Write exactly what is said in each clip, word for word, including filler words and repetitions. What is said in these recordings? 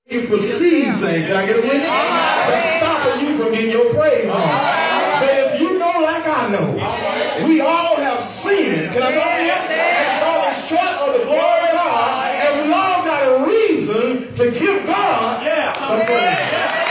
You perceive things. Can I get a witness? That's stopping you from getting your praise on. But if you know like I know, we all have sinned. Can I talk to you? And fallen short of the glory of God. And we all got a reason to give God some praise.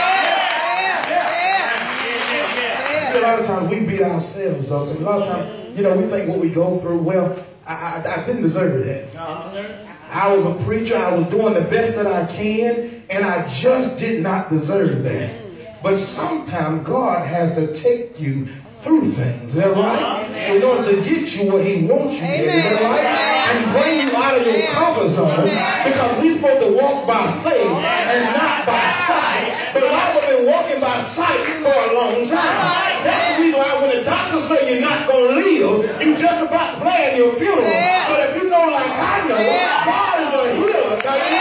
See, a lot of times we beat ourselves up. And a lot of times, you know, we think what we go through, well, I, I, I didn't deserve that. I was a preacher. I was doing the best that I can, and I just did not deserve that. But sometimes God has to take you through things, is that right? In order to get you where he wants you, is that right? And bring you out of your comfort zone, because we're supposed to walk by faith and not by sight. But I've been walking by sight for a long time. That's the reason why when the doctor say you're not going to live, you just about plan your funeral. But if you know like I know, God is a healer.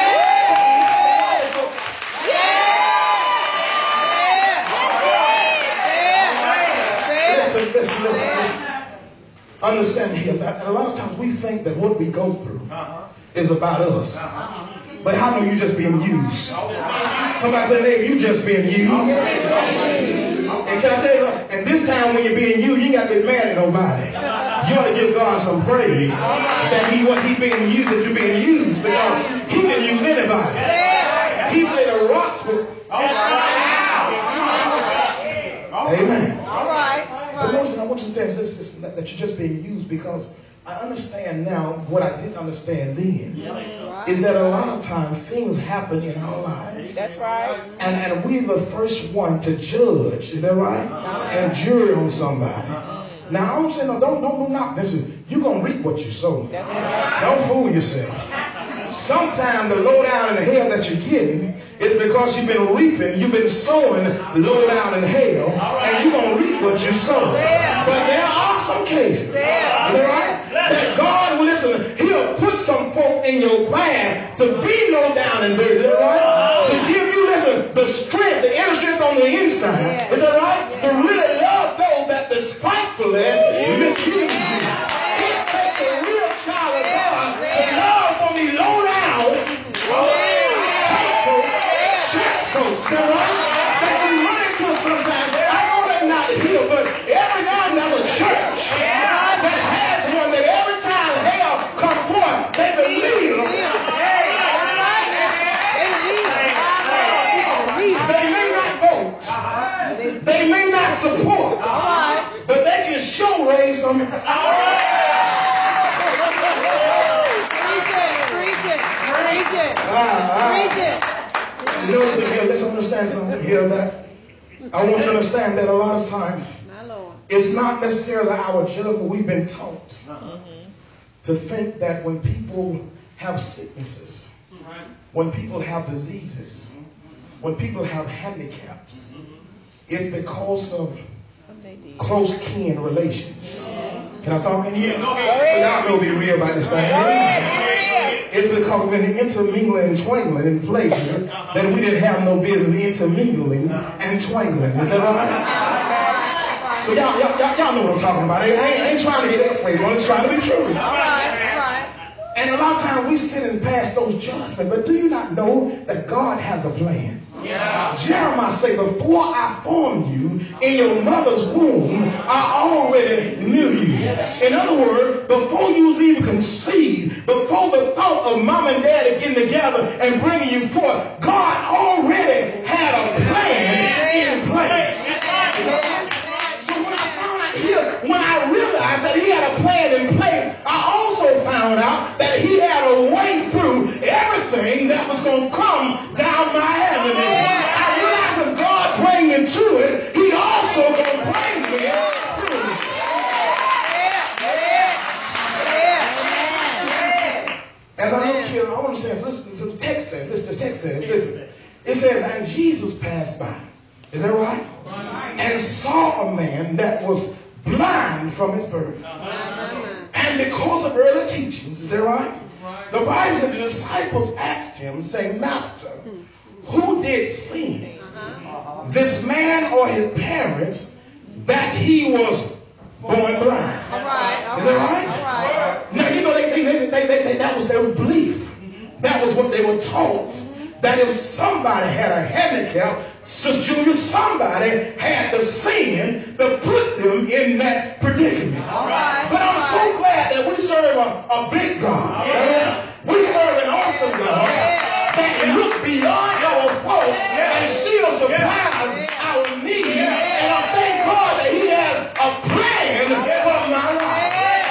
Listen, listen, listen, listen. Understand here that a lot of times we think that what we go through is about us. But how know you just being used? Somebody say, neighbor, you just being used. And can I tell you, and this time when you're being used, you ain't got to get mad at nobody. You ought to give God some praise that he what he being used, that you're being used, because he can use anybody. He said the rocks will. Amen. All right. But notice, I want you to understand this, this, that you're just being used, because I understand now what I didn't understand then. Right. Is that a lot of times things happen in our lives. That's right. And, and we're the first one to judge. Is that right? Uh-huh. And jury on somebody. Uh-huh. Now, I don't say no, don't, don't, don't knock. Listen, you're going to reap what you sow. That's right. Don't fool yourself. Sometimes the low down in the hell that you're getting is because you've been reaping, you've been sowing low down in hell, and you're going to reap what you sow. But there are some cases, is that right? That God will listen, he'll put some folk in your path to be low down and dirty, is that right? To give you, listen, the strength, the inner strength on the inside, is that right? To really love those that despitefully misuse you. It takes a real child of God to love from the low down, hateful, church folks, is that right? That you run into sometimes. I know they're not here, but every now and then there's a church that has one that every time hell come forth, they believe. They may not vote. They may not support. But they can show raise some. Preach it, preach it, preach it, preach it. You notice it here, let's understand something here that I want you to understand that a lot of times it's not necessarily our judgment. We've been taught to think that when people have sicknesses, when people have diseases, when people have handicaps, it's because of close kin relations. Can I talk in here? Well, y'all know be real about this thing. It's because we've been intermingling and twangling in places that we didn't have no business intermingling and twangling. Is that right? So y'all, y'all, y'all, y'all know what I'm talking about. I ain't, I ain't trying to get X-rated. I'm just trying to be true. All right, all right. And a lot of times we sit and pass those judgments. But do you not know that God has a plan? Yeah. Jeremiah say, before I formed you in your mother's womb, I already knew you. In other words, before you was even conceived, before the thought of mom and daddy getting together and bringing you forth, God already had a plan in place. So when I found out here, when I realized that he had a plan in place, I also found out that he had a way through everything that was going to come down my avenue. I realized if God bring me to it, he also going to bring me through it. As I look here, I want to say, listen to the text says, listen, the text says, listen. It says, and Jesus passed by. Is that right? And saw a man that was blind from his birth. And because of early teachings, is that right? The Bible said the disciples asked him, saying, Master, who did sin? This man or his parents, that he was born blind? All right, all is that right? All right. Now, you know, they, they, they, they, they, they, that was their belief. That was what they were taught. that if somebody had a handicap, Sister Julia, somebody had to sin to put them in that predicament. All right. But I'm so glad that we serve a, a big God. Yeah. We serve an awesome God that look beyond our faults and still supplies our need. And I thank God that He has a plan for my life.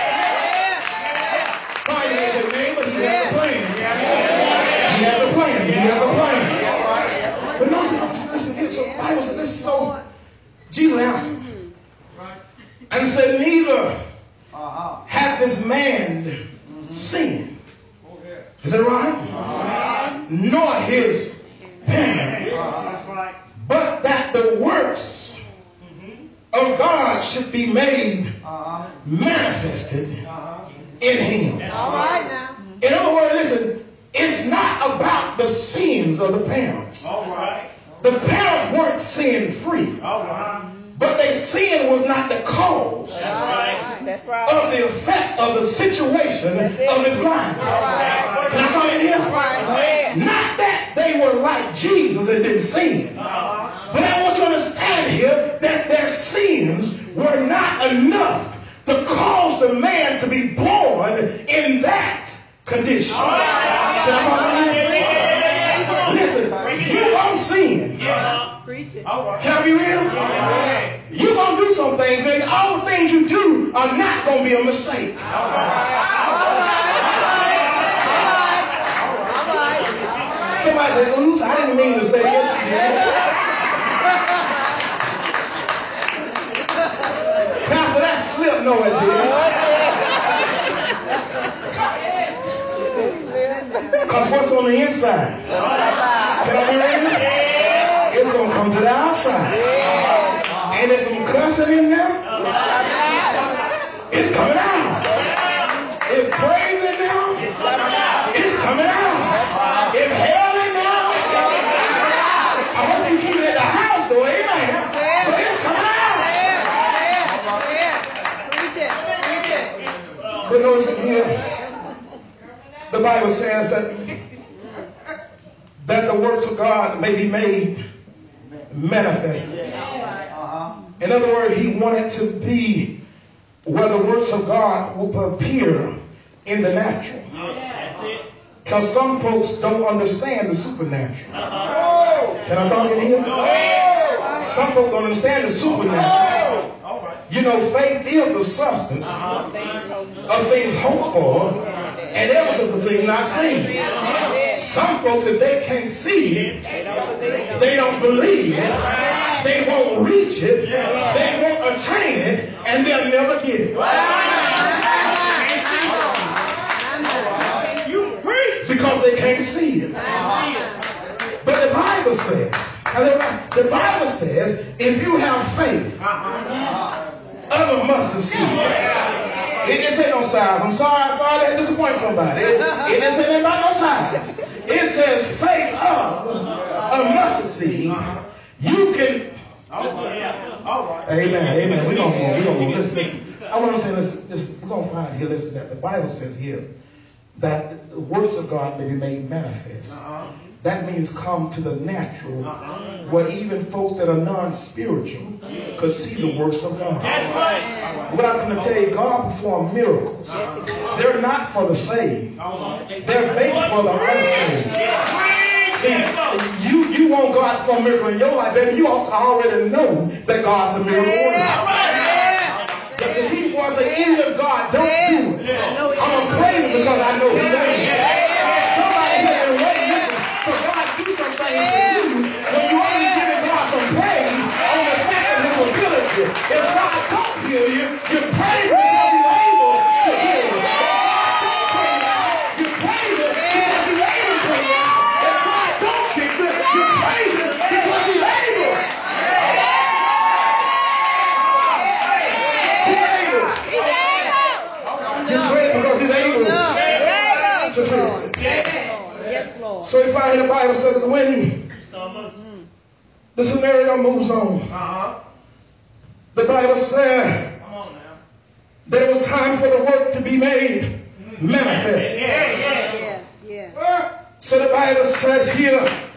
Why you ain't your neighbor? He has a plan. He has a plan. He has a plan. But notice, listen, listen, so the Bible said this is so. Jesus answered and said, neither hath this man sinned. Is that right? Nor his parents. But that the works of God should be made manifested in him. All right now. In other words, listen, it's not about the sins of the parents. All right. The parents weren't sin free. All right. But their sin was not the cause That's right. That's right. of the effect of the situation of his blindness. Right. Can I come in here? Right. Not that they were like Jesus and didn't sin. Uh-huh. But I want you to understand here that their sins were not enough to cause the man to be born in that condition. Can I come in here? Listen, you don't sin. Yeah. Preach it. All right. Can I be real? Yeah. You're going to do some things, and all the things you do are not going to be a mistake. All right. Somebody say, oops, I didn't mean to say yes, you did. Pastor, that slipped. No, it didn't. Because what's on the inside? Can I be real? It's going to come to the outside. Ain't there some cussing in there? It's coming out. If praise in there, it's coming out. If hell in there, I hope you keep it at the house though, amen. But it's coming out. Preach it. Preach it. But notice here, the Bible says that, that the works of God may be made manifested. In other words, he wanted to be where the works of God will appear in the natural. Because some folks don't understand the supernatural. Can I talk in here? Some folks don't understand the supernatural. You know, faith is the substance of things hoped for and evidence of the thing not seen. Some folks, if they can't see it, they don't believe it, they won't reach it, they won't attain it, and they'll never get it. Because they can't see it. But the Bible says, the Bible says, if you have faith of a mustard seed, it didn't say no size. I'm sorry, sorry to disappoint somebody. It, it didn't say nothing about no size. It says faith of a mustard seed. You can. Amen. Amen. We're gonna go. We're gonna go. Listen, listen. I want to say, listen, listen. We're gonna find here. Listen, that the Bible says here that the works of God may be made manifest. Uh-huh. That means come to the natural, uh-huh. where even folks that are non-spiritual yeah. could see the works of God. That's right. What I'm going to tell you, God performs miracles. Uh-huh. They're not for the saved. Uh-huh. They're based for the unsaved. Yeah. See, you, you want God to perform a miracle in your life, baby, you ought to already know that God's a miracle worker. Yeah. The, the people want to say, even if God don't do it, I'm going to praise him because I know he's able. Somebody here been waiting, listen, for God to do some things for you when you only giving God some praise on the fact of his ability. If God don't heal you, you praise him because he's able to heal you. You praise him because he's able to heal you. If God don't fix it, you praise him because he's able. He's able. You praise because he's able to fix it. Yes, Lord. So we find in the Bible says that when the scenario moves on, uh-huh. the Bible said that it was time for the work to be made manifest. Yeah, yeah, yes, yeah. So the Bible says here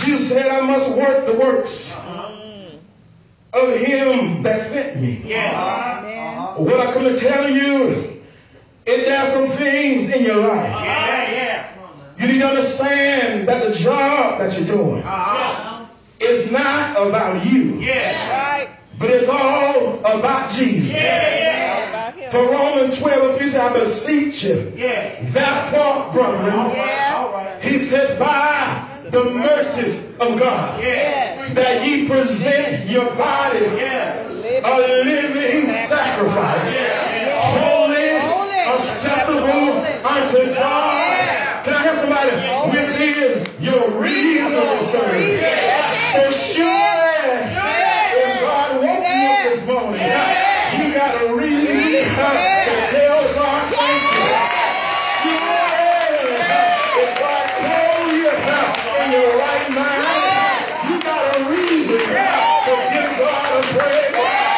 Jesus said, I must work the works of him that sent me. Yeah. What I come to tell you is there are some things in your life. Yeah, yeah. You need to understand that the job that you're doing Uh-huh. is not about you, Yes. Right. but it's all about Jesus. Yeah, yeah. About him. For Romans twelve, if you say, I beseech you, Yeah. therefore, brethren, Yes. All right. he says, by the mercies of God, Yeah. that ye present your bodies Yeah. a living sacrifice, holy, acceptable unto God. Can I have somebody? Which is your reasonable service. So surely, if God woke you up this morning, you got a reason to tell God thank you. Surely, if God called you in your right mind, you got a reason to give God a praise.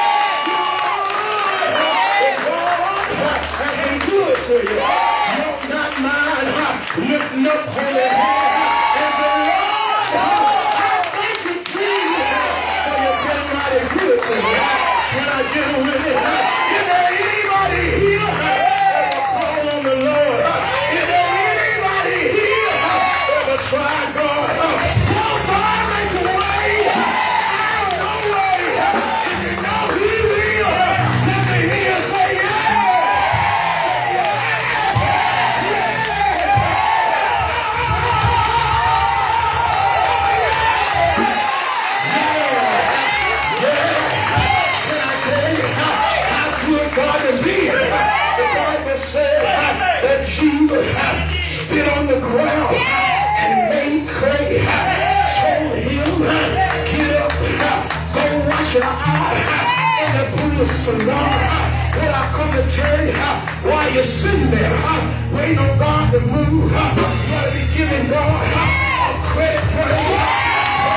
If God has been good to you, you ought not mind lifting up holy hands and say, Lord, I thank you, Jesus, for you've been mighty good to me. Can I get a witness? Is there anybody here that will call on the Lord? Is there anybody here that will try God? Will God make a way out of no way? If you know he will, let me hear you say yeah. Say yeah. Can I tell you how good God can be? The Bible said that Jesus spit on the ground and made clay. Told him, get up, go wash your eyes in the pool of Siloam. What I come to tell you, while you're sitting there, waiting on God to move, you ought to be giving God a credit praise.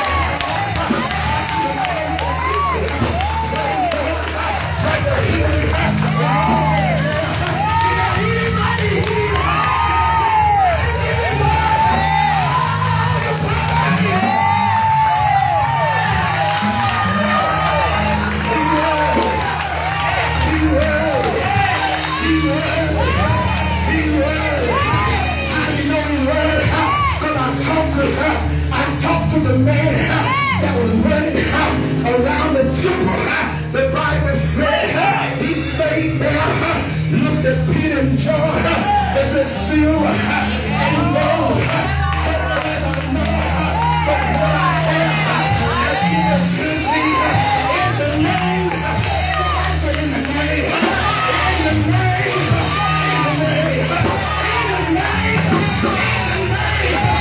I talked to the man that was running around the temple. The Bible said he stayed there, looked at Peter and John, and said, silver and gold, such as I know, but what I have, I give it to thee in the name. Somebody say in the name, in the name, in the name, in the name, in the name.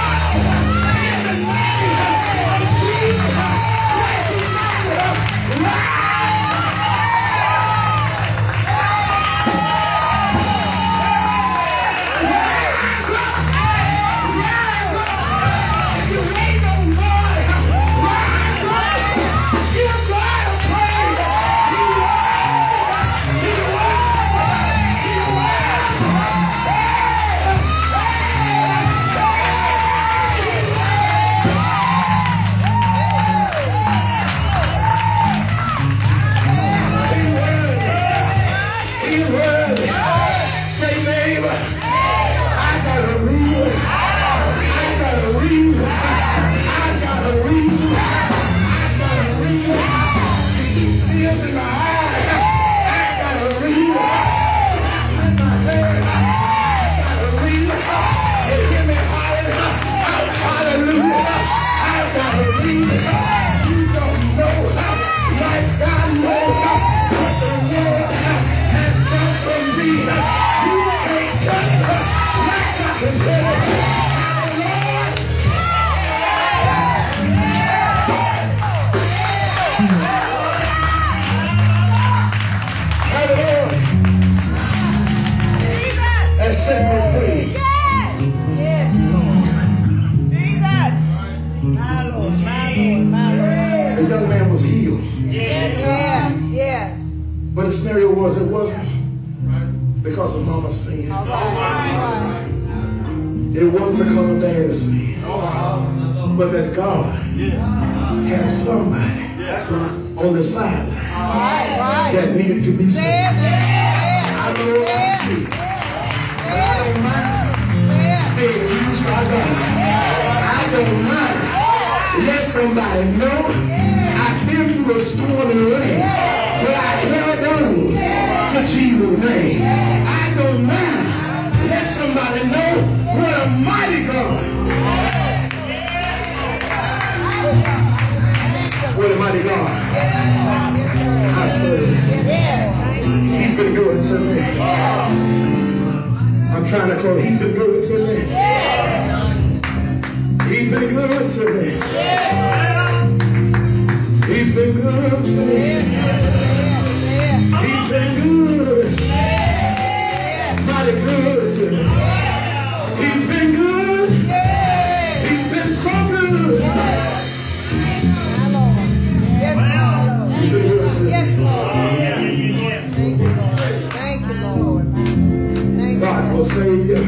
But the scenario was, it wasn't because of mama's sin. All right. It wasn't because of daddy's sin. but that God had somebody on the sideline Right, right. that needed to be Say it, saved. say it, I don't know what say to it, see, but say I don't mind it. being used by God. I don't mind. Let somebody know I've been through a storm and rain, but I held on to Jesus' name. I don't mind. Let somebody know what a mighty God. What a mighty God I serve. He's been good to me. I'm trying to close. He's been good to me. He's been good to me. He's been good to me. He's been good. Mighty good to me. He's been good. He's been so good. He's been good to me. Yes, Lord. Thank you, Lord. Thank you, Lord. Thank you, God will save you.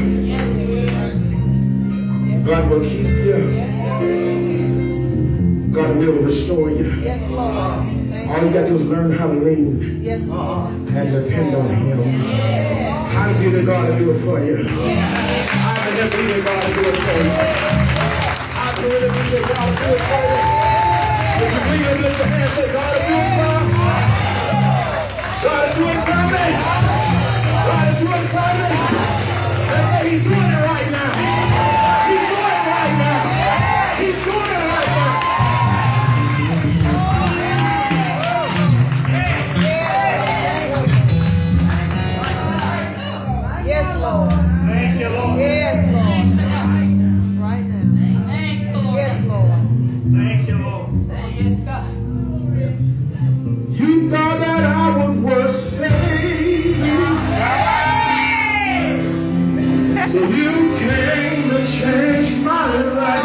God will keep you. God will restore you. Yes, Lord. Thank All you got to do is learn how to lean Yes, Lord. and depend on Him. How do you need God to do it for you? How the hell do you need God to do it for you? How do you need God to do it for you? If you believe it, lift your hand and say, God, do it for me. God, do it for me. God, do it for me. Let's say He's doing it right now. He's doing it right now. He's doing it right now. Yes, Lord. Thank you, Lord. Yes, Lord. Right now. Yes, Lord. Thank you, Lord. You thought that I was worth saving, so you came to change my life.